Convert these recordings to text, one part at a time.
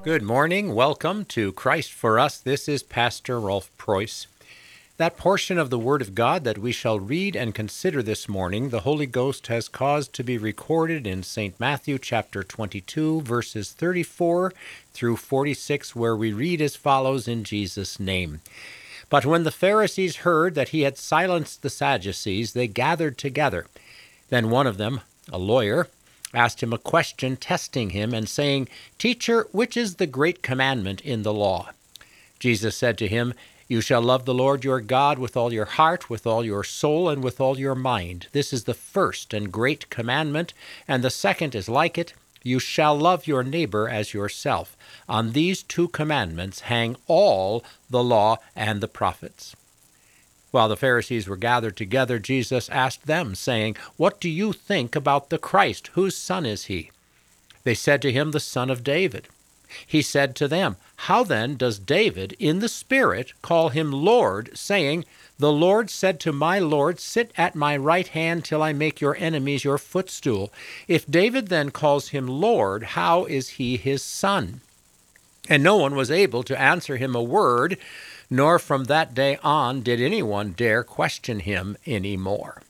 Good morning. Welcome to Christ for Us. This is Pastor Rolf Preuss. That portion of the Word of God that we shall read and consider this morning, the Holy Ghost has caused to be recorded in St. Matthew chapter 22, verses 34 through 46, where we read as follows in Jesus' name. But when the Pharisees heard that he had silenced the Sadducees, they gathered together. Then one of them, a lawyer, asked him a question, testing him and saying, "Teacher, which is the great commandment in the law?" Jesus said to him, "You shall love the Lord your God with all your heart, with all your soul, and with all your mind. This is the first and great commandment, and the second is like it. You shall love your neighbor as yourself. On these two commandments hang all the law and the prophets." While the Pharisees were gathered together, Jesus asked them, saying, "What do you think about the Christ? Whose son is he?" They said to him, "The son of David." He said to them, "How then does David in the Spirit call him Lord, saying, 'The Lord said to my Lord, sit at my right hand till I make your enemies your footstool'? If David then calls him Lord, how is he his son?" And no one was able to answer him a word, nor from that day on did anyone dare question him any more.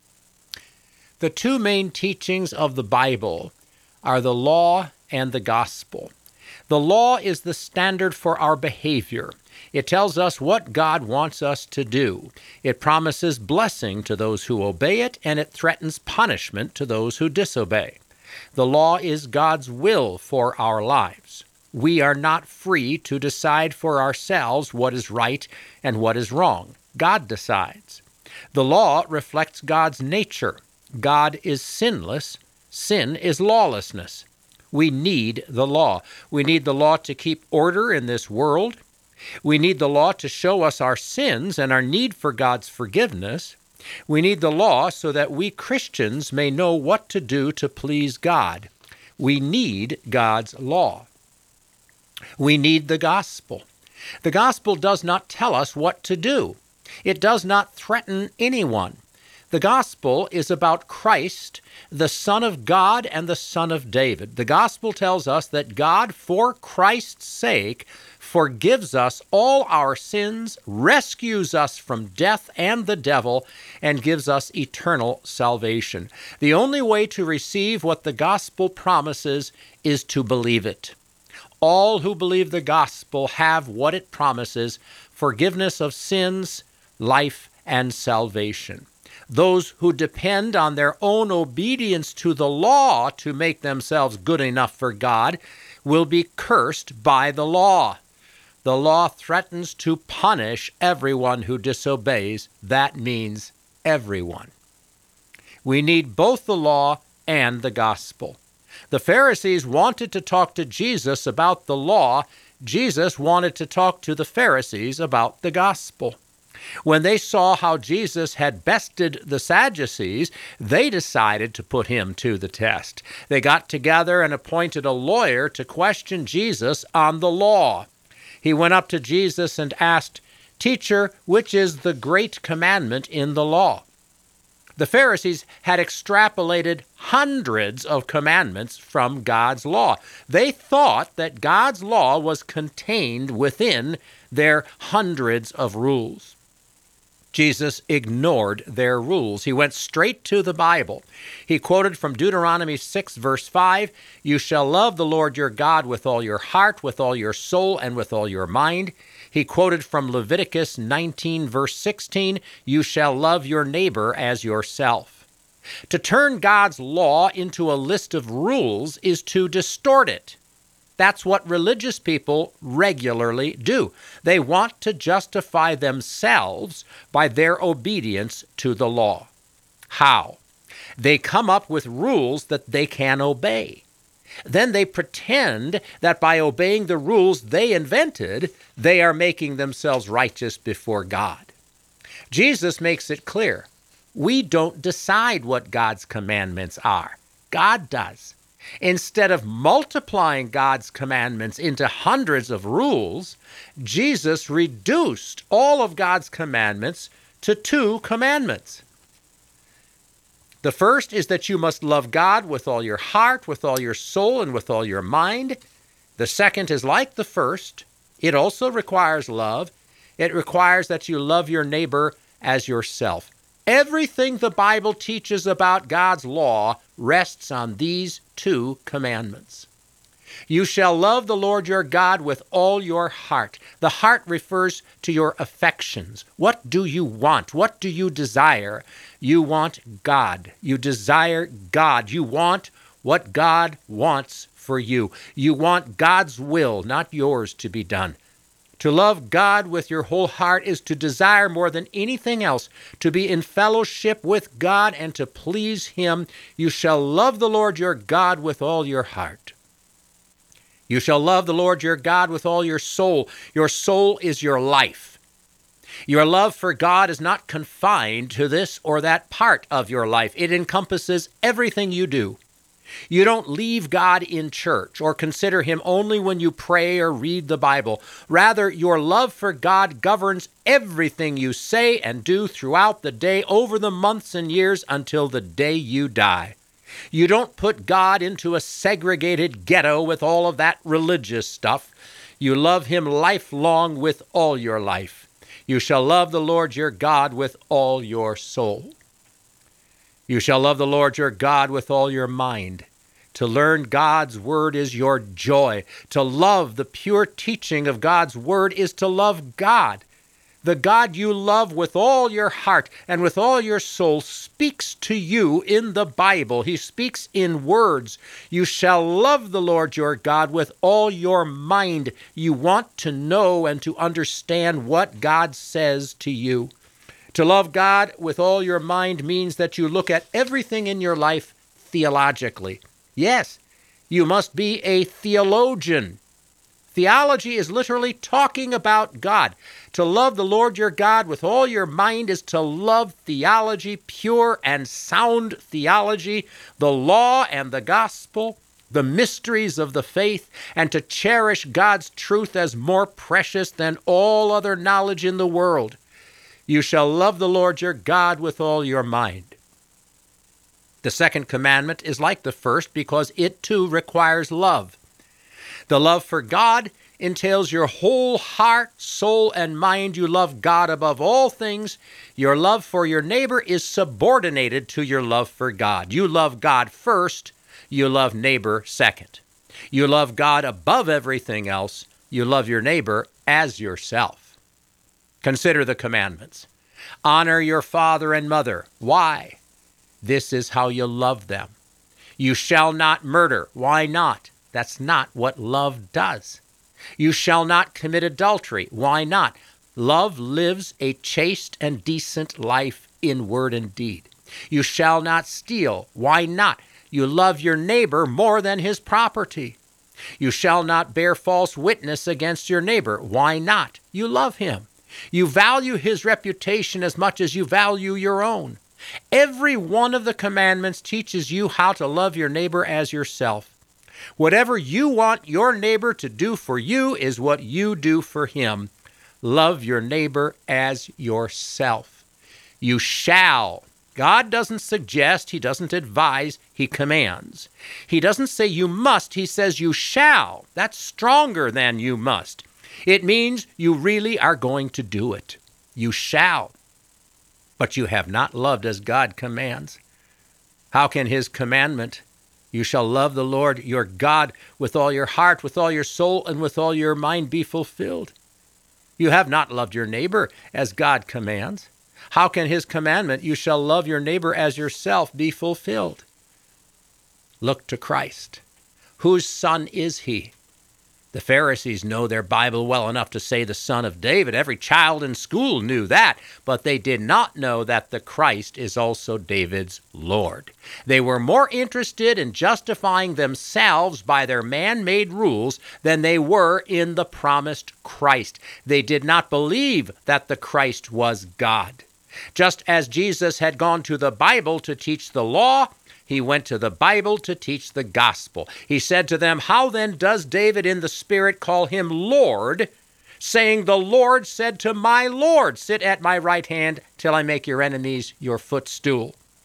The two main teachings of the Bible are the law and the gospel. The law is the standard for our behavior. It tells us what God wants us to do. It promises blessing to those who obey it, and it threatens punishment to those who disobey. The law is God's will for our lives. We are not free to decide for ourselves what is right and what is wrong. God decides. The law reflects God's nature. God is sinless. Sin is lawlessness. We need the law. We need the law to keep order in this world. We need the law to show us our sins and our need for God's forgiveness. We need the law so that we Christians may know what to do to please God. We need God's law. We need the gospel. The gospel does not tell us what to do. It does not threaten anyone. The gospel is about Christ, the Son of God and the Son of David. The gospel tells us that God, for Christ's sake, forgives us all our sins, rescues us from death and the devil, and gives us eternal salvation. The only way to receive what the gospel promises is to believe it. All who believe the gospel have what it promises: forgiveness of sins, life, and salvation. Those who depend on their own obedience to the law to make themselves good enough for God will be cursed by the law. The law threatens to punish everyone who disobeys. That means everyone. We need both the law and the gospel. The Pharisees wanted to talk to Jesus about the law. Jesus wanted to talk to the Pharisees about the gospel. When they saw how Jesus had bested the Sadducees, they decided to put him to the test. They got together and appointed a lawyer to question Jesus on the law. He went up to Jesus and asked, "Teacher, which is the great commandment in the law?" The Pharisees had extrapolated hundreds of commandments from God's law. They thought that God's law was contained within their hundreds of rules. Jesus ignored their rules. He went straight to the Bible. He quoted from Deuteronomy 6, verse 5, "You shall love the Lord your God with all your heart, with all your soul, and with all your mind." He quoted from Leviticus 19, verse 16, "You shall love your neighbor as yourself." To turn God's law into a list of rules is to distort it. That's what religious people regularly do. They want to justify themselves by their obedience to the law. How? They come up with rules that they can obey. Then they pretend that by obeying the rules they invented, they are making themselves righteous before God. Jesus makes it clear. We don't decide what God's commandments are. God does. Instead of multiplying God's commandments into hundreds of rules, Jesus reduced all of God's commandments to 2 commandments. The first is that you must love God with all your heart, with all your soul, and with all your mind. The second is like the first. It also requires love. It requires that you love your neighbor as yourself. Everything the Bible teaches about God's law rests on these two commandments. You shall love the Lord your God with all your heart. The heart refers to your affections. What do you want? What do you desire? You want God. You desire God. You want what God wants for you. You want God's will, not yours, to be done. To love God with your whole heart is to desire more than anything else to be in fellowship with God and to please Him. You shall love the Lord your God with all your heart. You shall love the Lord your God with all your soul. Your soul is your life. Your love for God is not confined to this or that part of your life. It encompasses everything you do. You don't leave God in church or consider Him only when you pray or read the Bible. Rather, your love for God governs everything you say and do throughout the day, over the months and years until the day you die. You don't put God into a segregated ghetto with all of that religious stuff. You love Him lifelong with all your life. You shall love the Lord your God with all your soul. You shall love the Lord your God with all your mind. To learn God's word is your joy. To love the pure teaching of God's word is to love God. The God you love with all your heart and with all your soul speaks to you in the Bible. He speaks in words. You shall love the Lord your God with all your mind. You want to know and to understand what God says to you. To love God with all your mind means that you look at everything in your life theologically. Yes, you must be a theologian. Theology is literally talking about God. To love the Lord your God with all your mind is to love theology, pure and sound theology, the law and the gospel, the mysteries of the faith, and to cherish God's truth as more precious than all other knowledge in the world. You shall love the Lord your God with all your mind. The second commandment is like the first because it too requires love. The love for God entails your whole heart, soul, and mind. You love God above all things. Your love for your neighbor is subordinated to your love for God. You love God first. You love neighbor second. You love God above everything else. You love your neighbor as yourself. Consider the commandments. Honor your father and mother. Why? This is how you love them. You shall not murder. Why not? That's not what love does. You shall not commit adultery. Why not? Love lives a chaste and decent life in word and deed. You shall not steal. Why not? You love your neighbor more than his property. You shall not bear false witness against your neighbor. Why not? You love him. You value his reputation as much as you value your own. Every one of the commandments teaches you how to love your neighbor as yourself. Whatever you want your neighbor to do for you is what you do for him. Love your neighbor as yourself. You shall. God doesn't suggest, He doesn't advise, He commands. He doesn't say you must, He says you shall. That's stronger than you must. It means you really are going to do it. You shall. But you have not loved as God commands. How can His commandment, you shall love the Lord your God with all your heart, with all your soul, and with all your mind, be fulfilled? You have not loved your neighbor as God commands. How can His commandment, you shall love your neighbor as yourself, be fulfilled? Look to Christ. Whose son is He? The Pharisees know their Bible well enough to say the Son of David. Every child in school knew that, but they did not know that the Christ is also David's Lord. They were more interested in justifying themselves by their man-made rules than they were in the promised Christ. They did not believe that the Christ was God. Just as Jesus had gone to the Bible to teach the law, He went to the Bible to teach the gospel. He said to them, how then does David in the Spirit call Him Lord, saying, the Lord said to my Lord, sit at my right hand till I make your enemies your footstool?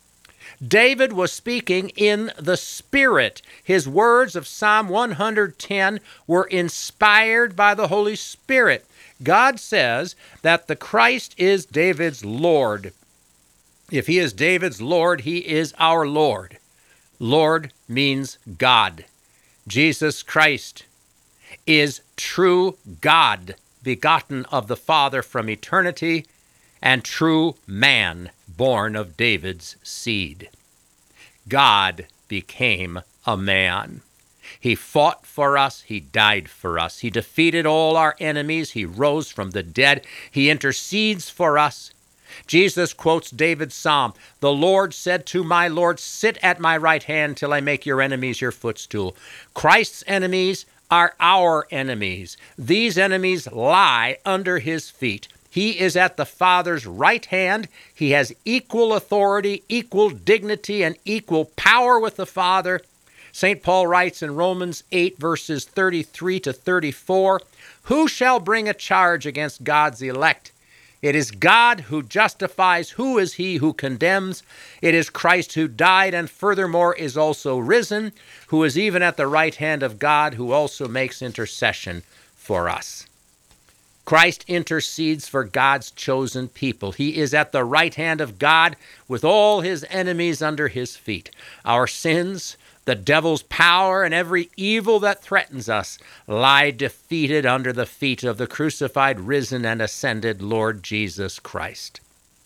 David was speaking in the Spirit. His words of Psalm 110 were inspired by the Holy Spirit. God says that the Christ is David's Lord. If he is David's Lord, he is our Lord. Lord means God. Jesus Christ is true God, begotten of the Father from eternity, and true man, born of David's seed. God became a man. He fought for us. He died for us. He defeated all our enemies. He rose from the dead. He intercedes for us. Jesus quotes David's psalm, "The Lord said to my Lord, sit at my right hand till I make your enemies your footstool." Christ's enemies are our enemies. These enemies lie under his feet. He is at the Father's right hand. He has equal authority, equal dignity, and equal power with the Father. St. Paul writes in Romans 8, verses 33 to 34, "Who shall bring a charge against God's elect? It is God who justifies. Who is he who condemns? It is Christ who died and furthermore is also risen, who is even at the right hand of God, who also makes intercession for us." Christ intercedes for God's chosen people. He is at the right hand of God with all his enemies under his feet. Our sins, the devil's power, and every evil that threatens us lie defeated under the feet of the crucified, risen, and ascended Lord Jesus Christ.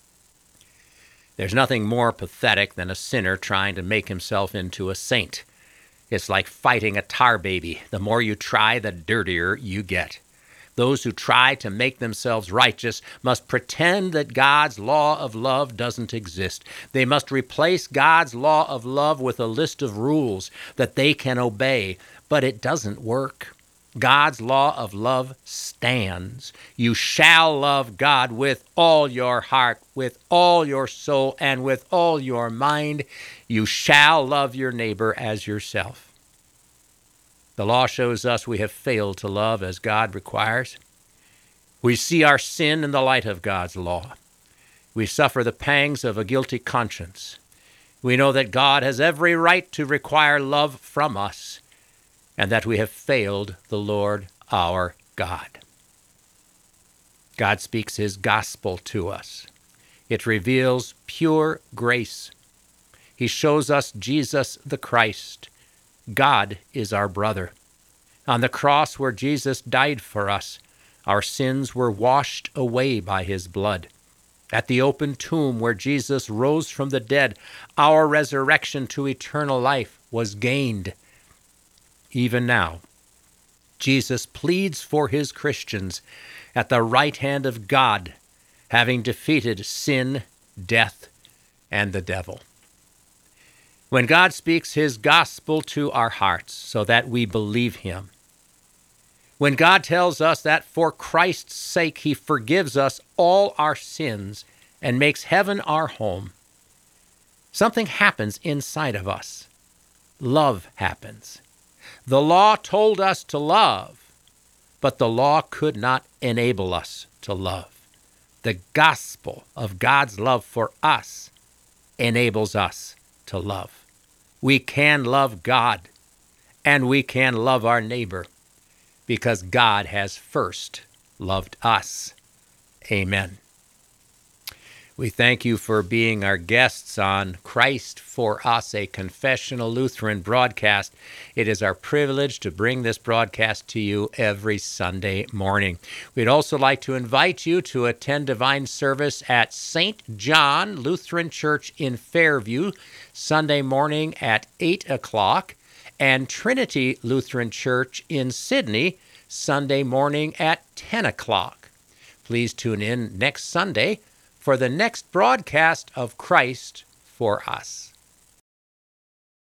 There's nothing more pathetic than a sinner trying to make himself into a saint. It's like fighting a tar baby. The more you try, the dirtier you get. Those who try to make themselves righteous must pretend that God's law of love doesn't exist. They must replace God's law of love with a list of rules that they can obey, but it doesn't work. God's law of love stands. You shall love God with all your heart, with all your soul, and with all your mind. You shall love your neighbor as yourself. The law shows us we have failed to love as God requires. We see our sin in the light of God's law. We suffer the pangs of a guilty conscience. We know that God has every right to require love from us, and that we have failed the Lord our God. God speaks his gospel to us. It reveals pure grace. He shows us Jesus the Christ. God is our brother. On the cross where Jesus died for us, our sins were washed away by his blood. At the open tomb where Jesus rose from the dead, our resurrection to eternal life was gained. Even now, Jesus pleads for his Christians at the right hand of God, having defeated sin, death, and the devil. When God speaks his gospel to our hearts so that we believe him, when God tells us that for Christ's sake he forgives us all our sins and makes heaven our home, something happens inside of us. Love happens. The law told us to love, but the law could not enable us to love. The gospel of God's love for us enables us to love. We can love God, and we can love our neighbor, because God has first loved us. Amen. We thank you for being our guests on Christ for Us, a confessional Lutheran broadcast. It is our privilege to bring this broadcast to you every Sunday morning. We'd also like to invite you to attend divine service at St. John Lutheran Church in Fairview, Sunday morning at 8 o'clock, and Trinity Lutheran Church in Sydney, Sunday morning at 10 o'clock. Please tune in next Sunday for the next broadcast of Christ for Us.